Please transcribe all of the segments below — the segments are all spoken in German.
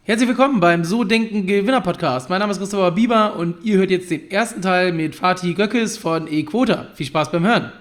Herzlich willkommen beim So Denken Gewinner Podcast. Mein Name ist Christopher Bieber und ihr hört jetzt den ersten Teil mit Fatih Gökes von eQuota. Viel Spaß beim Hören.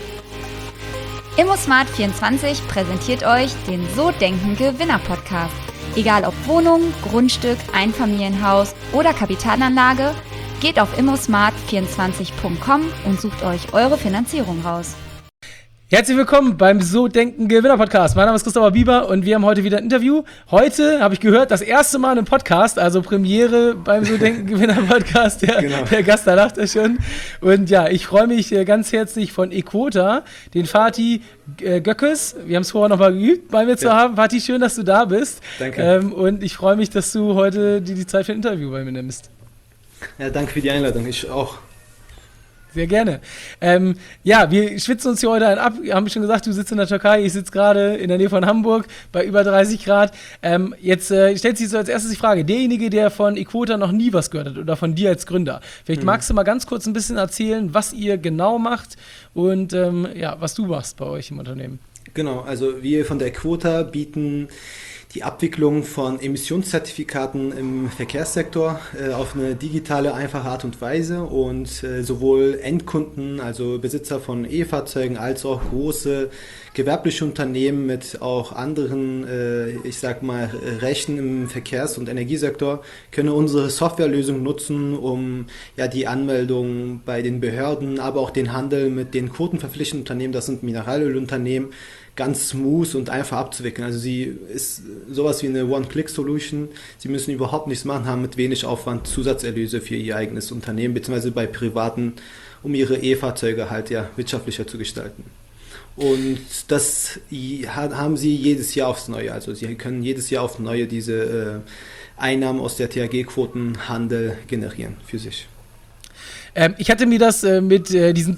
ImmoSmart24 präsentiert euch den So Denken Gewinner Podcast. Egal ob Wohnung, Grundstück, Einfamilienhaus oder Kapitalanlage, geht auf immosmart24.com und sucht euch eure Finanzierung raus. Herzlich willkommen beim So Denken Gewinner Podcast. Mein Name ist Christopher Bieber und wir haben heute wieder ein Interview. Heute habe ich gehört, das erste Mal im Podcast, also Premiere beim So Denken Gewinner Podcast. Der Gast, da lacht er schon. Und ja, ich freue mich ganz herzlich von eQuota, den Fatih Gökes. Wir haben es vorher nochmal geübt, bei mir zu haben. Fatih, schön, dass du da bist. Danke. Und ich freue mich, dass du heute die Zeit für ein Interview bei mir nimmst. Ja, danke für die Einladung. Ich auch. Sehr gerne. Wir schwitzen uns hier heute einen ab. Wir haben schon gesagt, du sitzt in der Türkei, ich sitze gerade in der Nähe von Hamburg bei über 30 Grad. Jetzt stellt sich so als erstes die Frage, derjenige, der von eQuota noch nie was gehört hat oder von dir als Gründer, vielleicht magst du mal ganz kurz ein bisschen erzählen, was ihr genau macht und was du machst bei euch im Unternehmen. Genau, also wir von der eQuota bieten die Abwicklung von Emissionszertifikaten im Verkehrssektor auf eine digitale, einfache Art und Weise und sowohl Endkunden, also Besitzer von E-Fahrzeugen, als auch große gewerbliche Unternehmen mit auch anderen, Rechten im Verkehrs- und Energiesektor können unsere Softwarelösung nutzen, um die Anmeldung bei den Behörden, aber auch den Handel mit den quotenverpflichteten Unternehmen, das sind Mineralölunternehmen, ganz smooth und einfach abzuwickeln. Also sie ist sowas wie eine One-Click-Solution. Sie müssen überhaupt nichts machen, haben mit wenig Aufwand Zusatzerlöse für ihr eigenes Unternehmen, beziehungsweise bei Privaten, um ihre E-Fahrzeuge wirtschaftlicher zu gestalten. Und das haben sie jedes Jahr aufs Neue. Also sie können jedes Jahr aufs Neue diese Einnahmen aus der THG-Quotenhandel generieren für sich. Ich hatte mir das mit diesem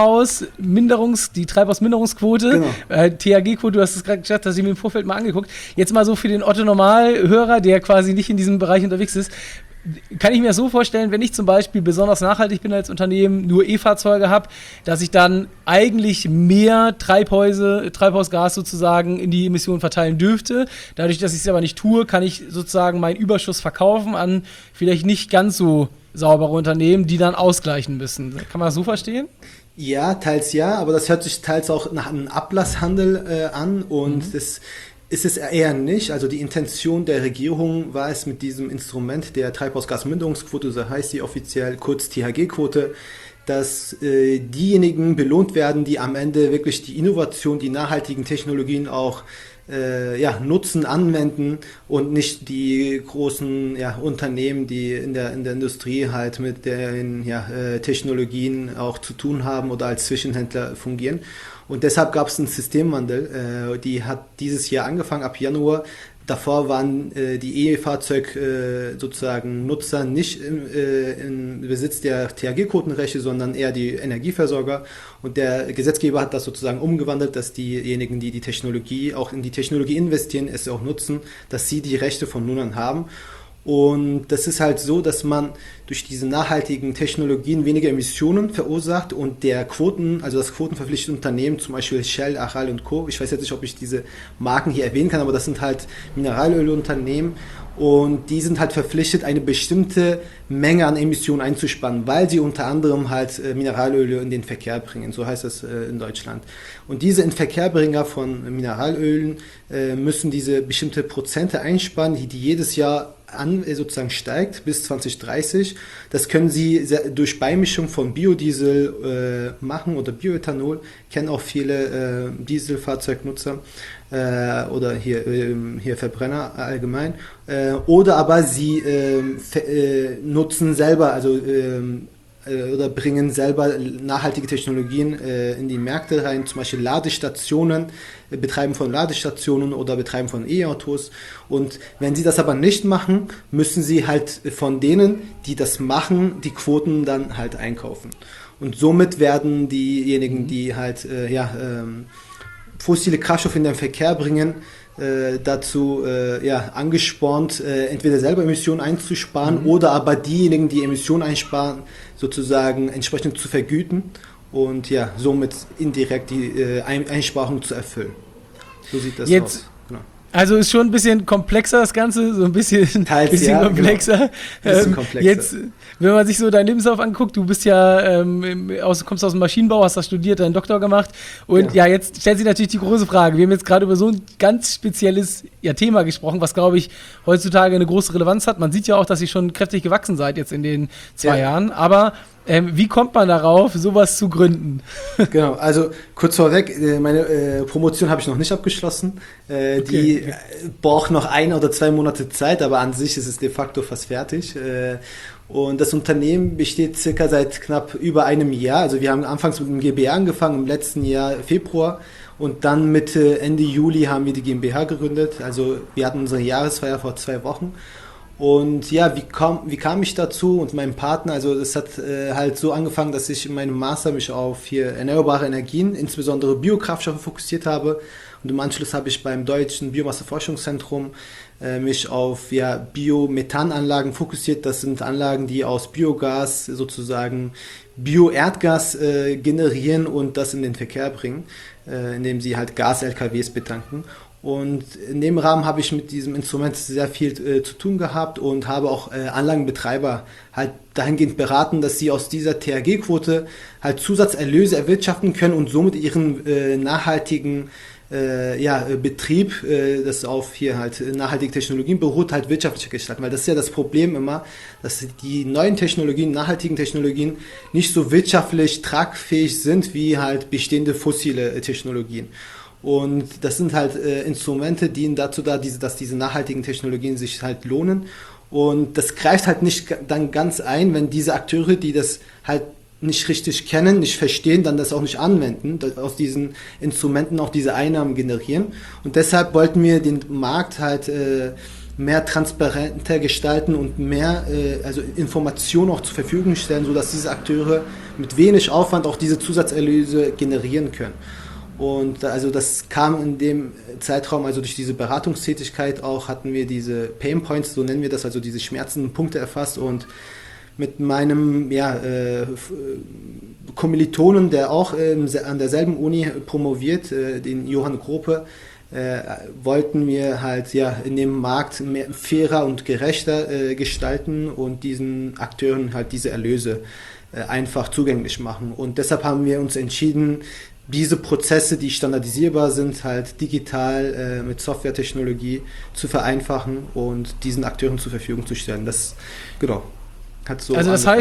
Treibhausminderungsquote, THG-Quote, du hast es gerade gesagt, dass ich mir im Vorfeld mal angeguckt. Jetzt mal so für den Otto-Normal-Hörer, der quasi nicht in diesem Bereich unterwegs ist, kann ich mir das so vorstellen, wenn ich zum Beispiel besonders nachhaltig bin als Unternehmen, nur E-Fahrzeuge habe, dass ich dann eigentlich mehr Treibhausgas sozusagen in die Emissionen verteilen dürfte. Dadurch, dass ich es aber nicht tue, kann ich sozusagen meinen Überschuss verkaufen an vielleicht nicht ganz so saubere Unternehmen, die dann ausgleichen müssen. Kann man das so verstehen? Ja, teils ja, aber das hört sich teils auch nach einem Ablasshandel an und das ist es eher nicht. Also die Intention der Regierung war es mit diesem Instrument der Treibhausgasminderungsquote, so heißt die offiziell, kurz THG-Quote, dass diejenigen belohnt werden, die am Ende wirklich die Innovation, die nachhaltigen Technologien auch nutzen, anwenden und nicht die großen Unternehmen, die in der Industrie halt mit den Technologien auch zu tun haben oder als Zwischenhändler fungieren. Und deshalb gab es einen Systemwandel, die hat dieses Jahr angefangen, ab Januar. Davor waren die E-Fahrzeug sozusagen Nutzer nicht im Besitz der THG-Quotenrechte, sondern eher die Energieversorger. Und der Gesetzgeber hat das sozusagen umgewandelt, dass diejenigen, die die Technologie auch in die Technologie investieren, es auch nutzen, dass sie die Rechte von nun an haben. Und das ist halt so, dass man durch diese nachhaltigen Technologien weniger Emissionen verursacht und das quotenverpflichtete Unternehmen, zum Beispiel Shell, Aral und Co., ich weiß jetzt nicht, ob ich diese Marken hier erwähnen kann, aber das sind halt Mineralölunternehmen und die sind halt verpflichtet, eine bestimmte Menge an Emissionen einzusparen, weil sie unter anderem halt Mineralöle in den Verkehr bringen, so heißt das in Deutschland. Und diese Inverkehrbringer von Mineralölen müssen diese bestimmte Prozente einsparen, die jedes Jahr sozusagen steigt bis 2030. Das können Sie durch Beimischung von Biodiesel machen oder Bioethanol. Kennen auch viele Dieselfahrzeugnutzer oder hier Verbrenner allgemein. Oder aber Sie nutzen selber, oder bringen selber nachhaltige Technologien in die Märkte rein, zum Beispiel Ladestationen, Betreiben von Ladestationen oder Betreiben von E-Autos. Und wenn sie das aber nicht machen, müssen sie halt von denen, die das machen, die Quoten dann halt einkaufen. Und somit werden diejenigen, die halt fossile Kraftstoffe in den Verkehr bringen, dazu angespornt, entweder selber Emissionen einzusparen oder aber diejenigen, die Emissionen einsparen, sozusagen entsprechend zu vergüten und somit indirekt die Einsparung zu erfüllen. So sieht das aus. Genau. Also ist schon ein bisschen komplexer das Ganze, so ein bisschen komplexer. Genau. Bisschen komplexer. Jetzt, wenn man sich so deinen Lebenslauf anguckt, du bist ja kommst aus dem Maschinenbau, hast das studiert, deinen Doktor gemacht und ja, jetzt stellt sich natürlich die große Frage. Wir haben jetzt gerade über so ein ganz spezielles Thema gesprochen, was, glaube ich, heutzutage eine große Relevanz hat. Man sieht ja auch, dass ihr schon kräftig gewachsen seid jetzt in den 2 Jahren, aber wie kommt man darauf, sowas zu gründen? Genau, also kurz vorweg, meine Promotion habe ich noch nicht abgeschlossen. Die braucht noch 1 oder 2 Monate Zeit, aber an sich ist es de facto fast fertig. Und das Unternehmen besteht circa seit knapp über einem Jahr. Also wir haben anfangs mit dem GbR angefangen, im letzten Jahr Februar. Und dann Mitte, Ende Juli haben wir die GmbH gegründet. Also wir hatten unsere Jahresfeier vor 2 Wochen. Und ja, wie kam ich dazu und mein Partner? Also das hat halt so angefangen, dass ich in meinem Master mich auf hier erneuerbare Energien, insbesondere Biokraftstoffe, fokussiert habe. Und im Anschluss habe ich beim Deutschen Biomasseforschungszentrum mich auf Biomethananlagen fokussiert. Das sind Anlagen, die aus Biogas sozusagen Bioerdgas generieren und das in den Verkehr bringen, indem sie halt Gas-LKWs betanken. Und in dem Rahmen habe ich mit diesem Instrument sehr viel zu tun gehabt und habe auch Anlagenbetreiber halt dahingehend beraten, dass sie aus dieser THG-Quote halt Zusatzerlöse erwirtschaften können und somit ihren nachhaltigen Betrieb, das auf hier halt nachhaltige Technologien beruht, halt wirtschaftlicher gestalten. Weil das ist ja das Problem immer, dass die neuen Technologien, nachhaltigen Technologien nicht so wirtschaftlich tragfähig sind wie halt bestehende fossile Technologien. Und das sind halt Instrumente, die dienen dazu da, dass diese nachhaltigen Technologien sich halt lohnen. Und das greift halt nicht dann ganz ein, wenn diese Akteure, die das halt nicht richtig kennen, nicht verstehen, dann das auch nicht anwenden, aus diesen Instrumenten auch diese Einnahmen generieren. Und deshalb wollten wir den Markt halt mehr transparenter gestalten und mehr Informationen auch zur Verfügung stellen, sodass diese Akteure mit wenig Aufwand auch diese Zusatzerlöse generieren können. Und also das kam in dem Zeitraum, also durch diese Beratungstätigkeit auch, hatten wir diese Pain Points, so nennen wir das, also diese schmerzenden Punkte erfasst und mit meinem Kommilitonen, der auch an derselben Uni promoviert, den Johann Grope, wollten wir halt in dem Markt mehr fairer und gerechter gestalten und diesen Akteuren halt diese Erlöse einfach zugänglich machen. Und deshalb haben wir uns entschieden, diese Prozesse, die standardisierbar sind, halt digital mit Softwaretechnologie zu vereinfachen und diesen Akteuren zur Verfügung zu stellen. Das, genau, hat so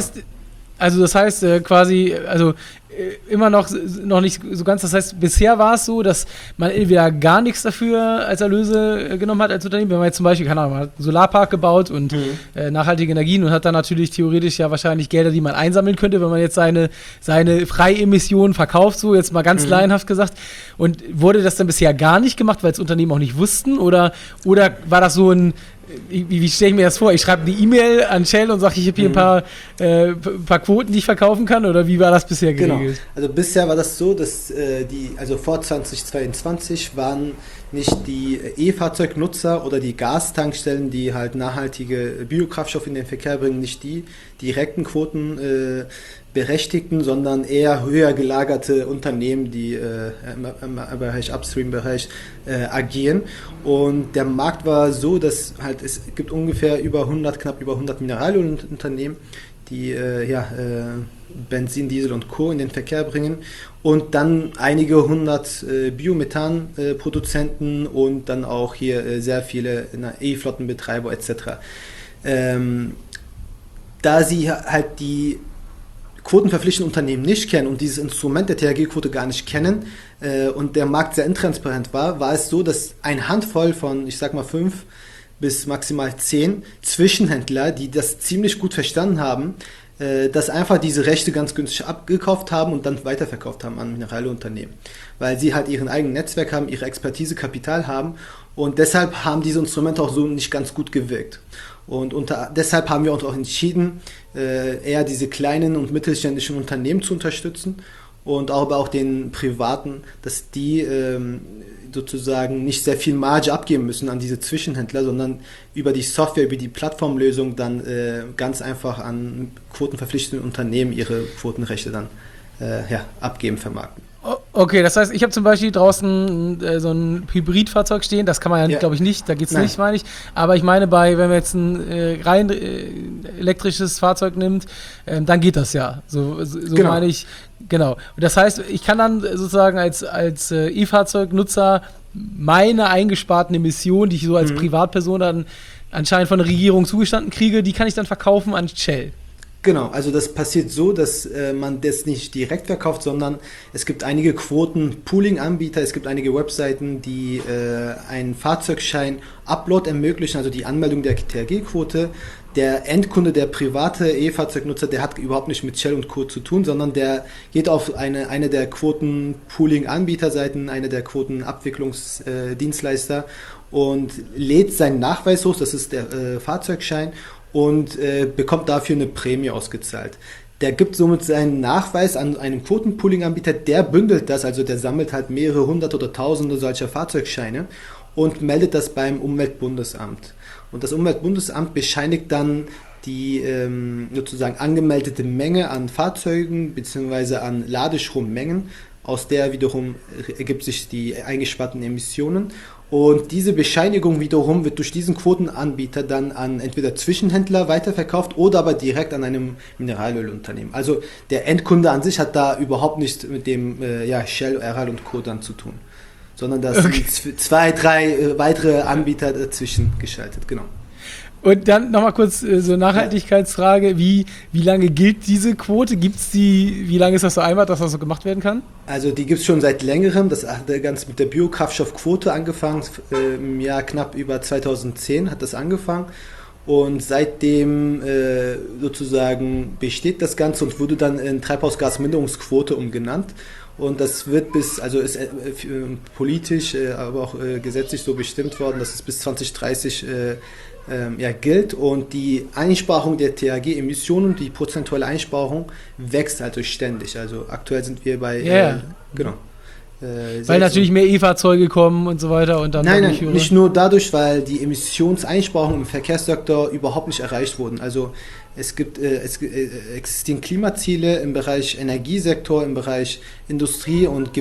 das heißt quasi, immer noch nicht so ganz, das heißt, bisher war es so, dass man entweder gar nichts dafür als Erlöse genommen hat als Unternehmen, wenn man jetzt zum Beispiel, keine Ahnung, man hat einen Solarpark gebaut und nachhaltige Energien und hat dann natürlich theoretisch ja wahrscheinlich Gelder, die man einsammeln könnte, wenn man jetzt seine Freiemissionen verkauft, so jetzt mal ganz laienhaft gesagt. Und wurde das dann bisher gar nicht gemacht, weil es Unternehmen auch nicht wussten? Oder war das so ein, wie stelle ich mir das vor? Ich schreibe eine E-Mail an Shell und sage, ich habe hier ein paar Quoten, die ich verkaufen kann? Oder wie war das bisher geregelt? Genau. Also bisher war das so, dass vor 2022 waren nicht die E-Fahrzeugnutzer oder die Gastankstellen, die halt nachhaltige Biokraftstoffe in den Verkehr bringen, nicht die direkten Quoten Berechtigten, sondern eher höher gelagerte Unternehmen, die im Bereich Upstream-Bereich agieren. Und der Markt war so, dass halt es gibt knapp über 100 Mineralölunternehmen, die Benzin, Diesel und Co. in den Verkehr bringen und dann einige 100 Biomethan-Produzenten und dann auch hier sehr viele E-Flottenbetreiber etc. Da sie halt die quotenverpflichtenden Unternehmen nicht kennen und dieses Instrument der THG-Quote gar nicht kennen und der Markt sehr intransparent war es so, dass eine Handvoll von, ich sag mal 5 bis maximal 10 Zwischenhändler, die das ziemlich gut verstanden haben, dass einfach diese Rechte ganz günstig abgekauft haben und dann weiterverkauft haben an Mineralölunternehmen, weil sie halt ihren eigenen Netzwerk haben, ihre Expertise, Kapital haben und deshalb haben diese Instrumente auch so nicht ganz gut gewirkt. Und deshalb haben wir uns auch entschieden, eher diese kleinen und mittelständischen Unternehmen zu unterstützen und aber auch den Privaten, dass die sozusagen nicht sehr viel Marge abgeben müssen an diese Zwischenhändler, sondern über die Software, über die Plattformlösung dann ganz einfach an quotenverpflichtende Unternehmen ihre Quotenrechte dann abgeben, vermarkten. Okay, das heißt, ich habe zum Beispiel draußen so ein Hybridfahrzeug stehen, das kann man ja. Glaube ich nicht, da geht's nicht, meine ich. Aber ich meine, wenn man jetzt ein rein elektrisches Fahrzeug nimmt, dann geht das ja. So genau. Meine ich, genau. Und das heißt, ich kann dann sozusagen als E-Fahrzeugnutzer meine eingesparten Emissionen, die ich so als Privatperson dann anscheinend von der Regierung zugestanden kriege, die kann ich dann verkaufen an Shell. Genau, also das passiert so, dass man das nicht direkt verkauft, sondern es gibt einige Quoten-Pooling-Anbieter, es gibt einige Webseiten, die einen Fahrzeugschein-Upload ermöglichen, also die Anmeldung der THG-Quote. Der Endkunde, der private E-Fahrzeugnutzer, der hat überhaupt nicht mit Shell und Co. zu tun, sondern der geht auf eine der Quoten-Pooling-Anbieterseiten, eine der Quotenabwicklungsdienstleister und lädt seinen Nachweis hoch, das ist der Fahrzeugschein, und bekommt dafür eine Prämie ausgezahlt. Der gibt somit seinen Nachweis an einen Quotenpooling-Anbieter, der bündelt das, also der sammelt halt mehrere hundert oder tausende solcher Fahrzeugscheine und meldet das beim Umweltbundesamt. Und das Umweltbundesamt bescheinigt dann die sozusagen angemeldete Menge an Fahrzeugen bzw. an Ladestrommengen, aus der wiederum ergibt sich die eingesparten Emissionen. Und diese Bescheinigung wiederum wird durch diesen Quotenanbieter dann an entweder Zwischenhändler weiterverkauft oder aber direkt an einem Mineralölunternehmen. Also der Endkunde an sich hat da überhaupt nichts mit dem Shell, Aral und Co. dann zu tun, sondern da sind 2, 3 weitere Anbieter dazwischen geschaltet, genau. Und dann nochmal kurz so Nachhaltigkeitsfrage, wie lange gilt diese Quote? Wie lange ist das so einmal, dass das so gemacht werden kann? Also die gibt es schon seit längerem, das hat ganz mit der Biokraftstoffquote angefangen, im Jahr knapp über 2010 hat das angefangen und seitdem sozusagen besteht das Ganze und wurde dann in Treibhausgasminderungsquote umgenannt. Und das wird ist politisch, aber auch gesetzlich so bestimmt worden, dass es bis 2030 gilt und die Einsparung der THG-Emissionen, die prozentuale Einsparung wächst also ständig. Also aktuell sind wir bei, genau. Weil natürlich mehr E-Fahrzeuge kommen und so weiter. Und dann Nein, nicht nur dadurch, weil die Emissionseinsparungen im Verkehrssektor überhaupt nicht erreicht wurden. Also es existieren Klimaziele im Bereich Energiesektor, im Bereich Industrie und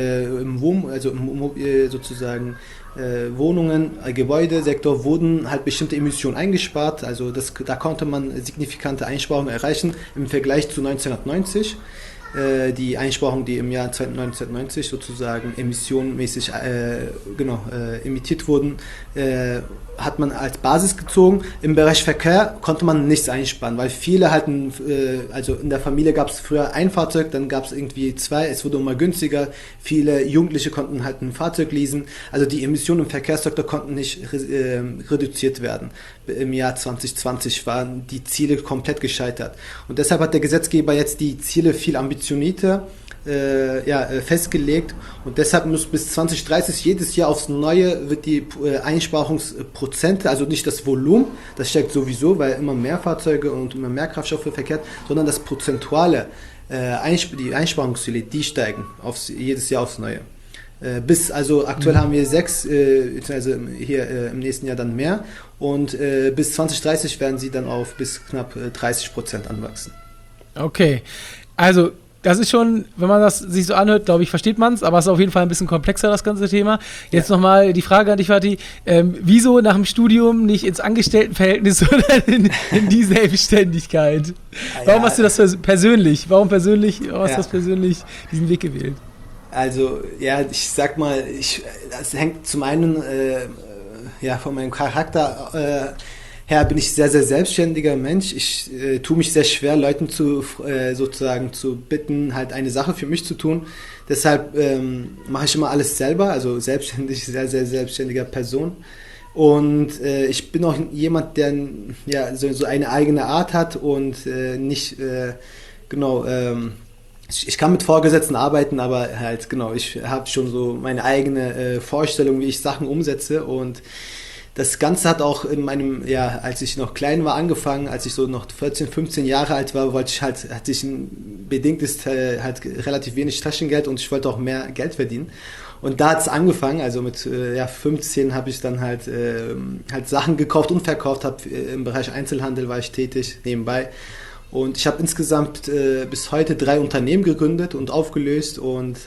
sozusagen Wohnungen, Gebäudesektor wurden halt bestimmte Emissionen eingespart. Also da konnte man signifikante Einsparungen erreichen im Vergleich zu 1990. Die Einsparungen, die im Jahr 1990 sozusagen emissionenmäßig emittiert wurden, hat man als Basis gezogen. Im Bereich Verkehr konnte man nichts einsparen, weil viele hatten, also in der Familie gab es früher ein Fahrzeug, dann gab es irgendwie 2, es wurde immer günstiger. Viele Jugendliche konnten halt ein Fahrzeug leasen. Also die Emissionen im Verkehrssektor konnten nicht reduziert werden. Im Jahr 2020 waren die Ziele komplett gescheitert. Und deshalb hat der Gesetzgeber jetzt die Ziele viel ambitionierter festgelegt und deshalb muss bis 2030 jedes Jahr aufs Neue wird die Einsparungsprozente, also nicht das Volumen, das steigt sowieso, weil immer mehr Fahrzeuge und immer mehr Kraftstoffe verkehrt, sondern das prozentuale, die Einsparungsziele, die steigen jedes Jahr aufs Neue. Aktuell haben wir 6, also hier im nächsten Jahr dann mehr und bis 2030 werden sie dann auf bis knapp 30% anwachsen. Okay, also das ist schon, wenn man das sich so anhört, glaube ich, versteht man es, aber es ist auf jeden Fall ein bisschen komplexer, das ganze Thema. Jetzt nochmal die Frage an dich, Fatih, wieso nach dem Studium nicht ins Angestelltenverhältnis, sondern in die Selbstständigkeit? Warum hast du das persönlich, hast du persönlich diesen Weg gewählt? Also, ich sag mal, das hängt zum einen von meinem Charakter her bin ich sehr, sehr selbstständiger Mensch. Ich tue mich sehr schwer, Leuten sozusagen zu bitten, halt eine Sache für mich zu tun. Deshalb mache ich immer alles selber, also selbstständig, sehr, sehr selbstständiger Person. Und ich bin auch jemand, der so eine eigene Art hat und nicht ich kann mit Vorgesetzten arbeiten, aber halt ich habe schon so meine eigene Vorstellung, wie ich Sachen umsetze und das Ganze hat auch in meinem, als ich noch klein war, angefangen, als ich so noch 14, 15 Jahre alt war, hatte ich ein bedingtes relativ wenig Taschengeld und ich wollte auch mehr Geld verdienen. Und da hat es angefangen, also mit 15 habe ich dann halt Sachen gekauft und verkauft, im Bereich Einzelhandel war ich tätig, nebenbei. Und ich habe insgesamt bis heute 3 Unternehmen gegründet und aufgelöst und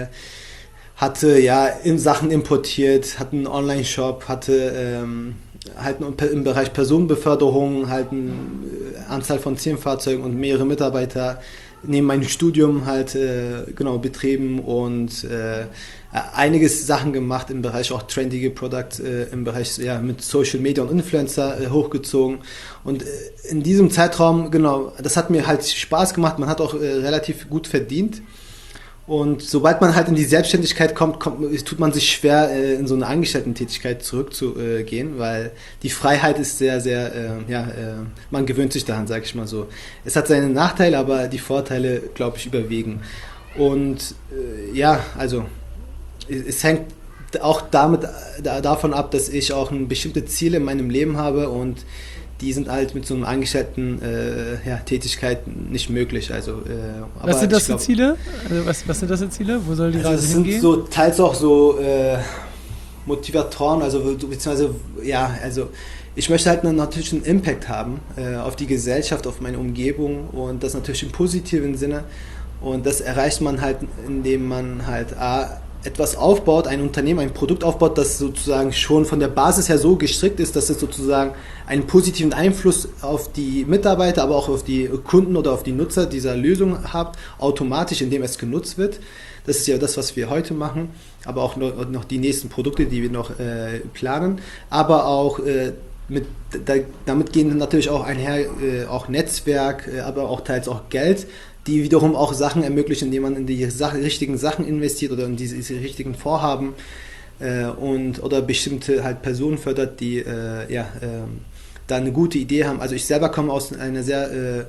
hatte ja Sachen importiert, hatte einen Online-Shop, hatte halt im Bereich Personenbeförderung halt eine Anzahl von 10 Fahrzeugen und mehrere Mitarbeiter neben meinem Studium halt betrieben und einiges Sachen gemacht im Bereich auch trendige Products, im Bereich mit Social Media und Influencer hochgezogen und in diesem Zeitraum, das hat mir halt Spaß gemacht, man hat auch relativ gut verdient. Und sobald man halt in die Selbstständigkeit kommt, tut man sich schwer, in so eine Angestellten-Tätigkeit zurückzugehen, weil die Freiheit ist sehr, sehr, man gewöhnt sich daran, sage ich mal so. Es hat seine Nachteile, aber die Vorteile, glaube ich, überwiegen. Und also es hängt auch davon ab, dass ich auch bestimmte Ziele in meinem Leben habe und die sind halt mit so einer angestellten Tätigkeit nicht möglich. Also, was sind das für Ziele? Also was sind das für Ziele? Wo soll die Reise hingehen? Das sind so teils auch so Motivatoren, beziehungsweise ich möchte halt natürlich einen Impact haben auf die Gesellschaft, auf meine Umgebung und das natürlich im positiven Sinne. Und das erreicht man halt, indem man halt etwas aufbaut, ein Unternehmen, ein Produkt aufbaut, das sozusagen schon von der Basis her so gestrickt ist, dass es sozusagen einen positiven Einfluss auf die Mitarbeiter, aber auch auf die Kunden oder auf die Nutzer dieser Lösung hat, automatisch, indem es genutzt wird. Das ist ja das, was wir heute machen, aber auch noch die nächsten Produkte, die wir noch planen, aber auch damit gehen natürlich auch einher auch Netzwerk, aber auch teils auch Geld, die wiederum auch Sachen ermöglichen, indem man in die richtigen Sachen investiert oder in diese richtigen Vorhaben oder bestimmte halt Personen fördert, die da eine gute Idee haben. Also ich selber komme aus einer sehr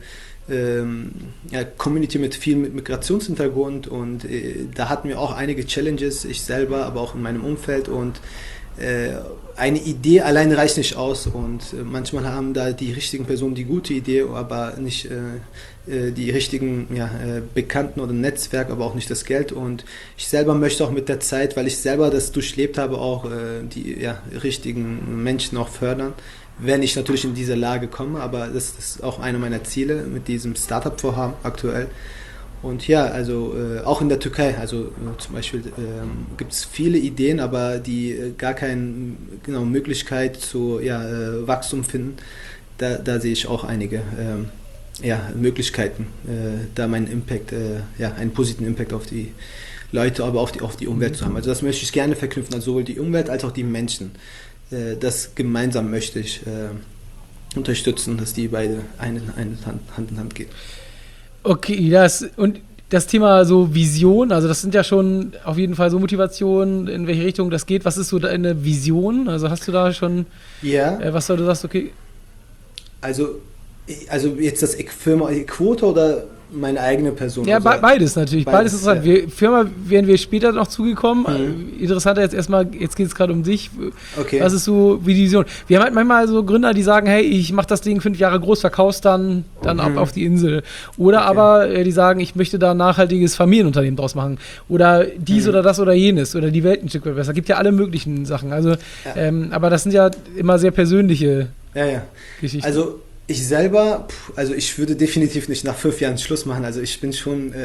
Community mit viel Migrationshintergrund und da hatten wir auch einige Challenges, ich selber, aber auch in meinem Umfeld und eine Idee allein reicht nicht aus und manchmal haben da die richtigen Personen die gute Idee, aber nicht die richtigen Bekannten oder Netzwerk, aber auch nicht das Geld und ich selber möchte auch mit der Zeit, weil ich selber das durchlebt habe, auch die richtigen Menschen auch fördern, wenn ich natürlich in diese Lage komme, aber das ist auch einer meiner Ziele mit diesem Startup-Vorhaben aktuell. Und ja, also auch in der Türkei, also zum Beispiel gibt es viele Ideen, aber die gar keine Möglichkeit zu Wachstum finden. Da sehe ich auch einige Möglichkeiten, da meinen Impact, einen positiven Impact auf die Leute, aber auch auf die Umwelt zu haben. Also das möchte ich gerne verknüpfen, also sowohl die Umwelt als auch die Menschen. Das gemeinsam möchte ich unterstützen, dass die beide Hand in Hand gehen. Okay, und das Thema so Vision, also das sind ja schon auf jeden Fall so Motivationen, in welche Richtung das geht. Was ist so deine Vision? Also hast du da schon, was du sagst, okay? Also jetzt das Firma Quote oder meine eigene Person? Ja, beides natürlich. Beides ist interessant. Ja. Firma wären wir später noch zugekommen. Interessanter jetzt erstmal, jetzt geht es gerade um dich. Okay. Was ist so wie die Vision? Wir haben halt manchmal so Gründer, die sagen, hey, ich mache das Ding 5 Jahre groß, verkauf's dann ab auf die Insel. Oder aber die sagen, ich möchte da ein nachhaltiges Familienunternehmen draus machen. Oder dies oder das oder jenes. Oder die Welt ein Stück weit besser. Gibt ja alle möglichen Sachen. Also, aber das sind ja immer sehr persönliche Geschichten. Also ich selber, ich würde definitiv nicht nach 5 Jahren Schluss machen. Also ich bin schon,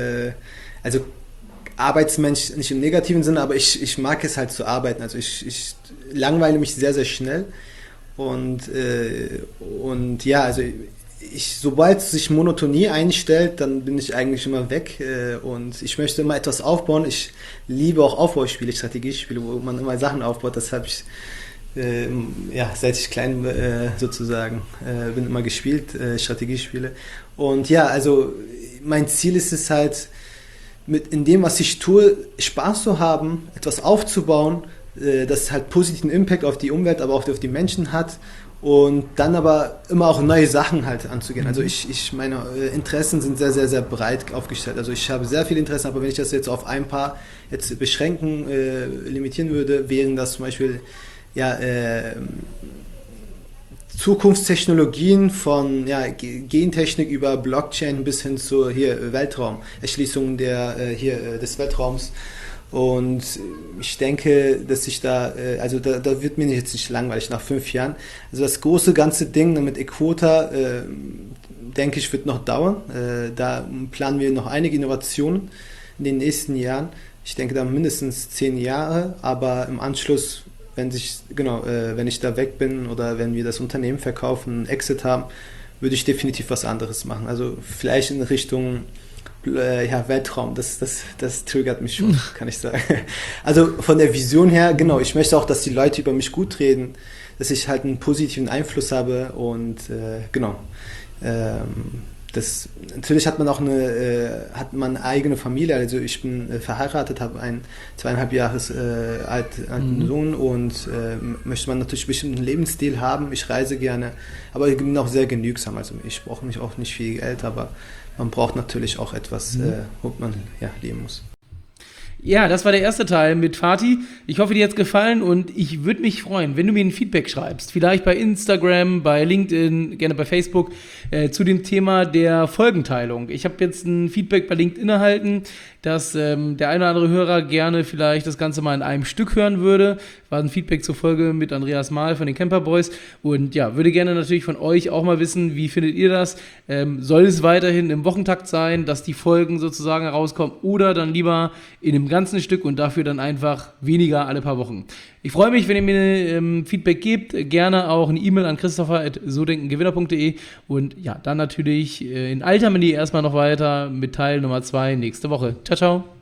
Arbeitsmensch, nicht im negativen Sinne, aber ich mag es halt zu arbeiten. Also ich langweile mich sehr, sehr schnell. Und sobald sich Monotonie einstellt, dann bin ich eigentlich immer weg. Und ich möchte immer etwas aufbauen. Ich liebe auch Aufbauspiele, Strategiespiele, wo man immer Sachen aufbaut. Das habe ich seit ich klein sozusagen bin immer gespielt, Strategiespiele. Und also mein Ziel ist es halt, in dem, was ich tue, Spaß zu haben, etwas aufzubauen, das halt positiven Impact auf die Umwelt, aber auch auf die Menschen hat und dann aber immer auch neue Sachen halt anzugehen. Also meine Interessen sind sehr, sehr, sehr breit aufgestellt. Also ich habe sehr viele Interessen, aber wenn ich das jetzt auf ein paar jetzt beschränken, limitieren würde, wären das zum Beispiel Zukunftstechnologien von Gentechnik über Blockchain bis hin zur Weltraum, Erschließung des Weltraums. Und ich denke, dass ich da wird mir jetzt nicht langweilig nach 5 Jahren. Also das große ganze Ding mit Equota, denke ich, wird noch dauern. Da planen wir noch einige Innovationen in den nächsten Jahren. Ich denke da mindestens 10 Jahre, aber im Anschluss, wenn ich da weg bin oder wenn wir das Unternehmen verkaufen, einen Exit haben, würde ich definitiv was anderes machen. Also vielleicht in Richtung Weltraum, das triggert mich schon, kann ich sagen. Also von der Vision her, genau, ich möchte auch, dass die Leute über mich gut reden, dass ich halt einen positiven Einfluss habe und natürlich hat man auch eine eigene Familie, also ich bin verheiratet, habe einen 2,5 Jahre alten Sohn und möchte man natürlich einen bestimmten Lebensstil haben, ich reise gerne, aber ich bin auch sehr genügsam, also ich brauche nicht auch nicht viel Geld, aber man braucht natürlich auch etwas, womit man leben muss. Ja, das war der erste Teil mit Fatih. Ich hoffe, dir hat's gefallen und ich würde mich freuen, wenn du mir ein Feedback schreibst. Vielleicht bei Instagram, bei LinkedIn, gerne bei Facebook, zu dem Thema der Folgenteilung. Ich habe jetzt ein Feedback bei LinkedIn erhalten, dass der eine oder andere Hörer gerne vielleicht das Ganze mal in einem Stück hören würde. War ein Feedback zur Folge mit Andreas Mahl von den Camper Boys. Und ja, würde gerne natürlich von euch auch mal wissen, wie findet ihr das? Soll es weiterhin im Wochentakt sein, dass die Folgen sozusagen herauskommen oder dann lieber in einem ganzen Stück und dafür dann einfach weniger alle paar Wochen? Ich freue mich, wenn ihr mir Feedback gebt. Gerne auch eine E-Mail an christopher@sodenkengewinner.de und ja, dann natürlich in alter Manier erstmal noch weiter mit Teil Nummer 2 nächste Woche. Ciao, ciao.